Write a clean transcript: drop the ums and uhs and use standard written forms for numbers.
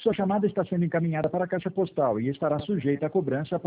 Sua chamada está sendo encaminhada para a caixa postal e estará sujeita a cobrança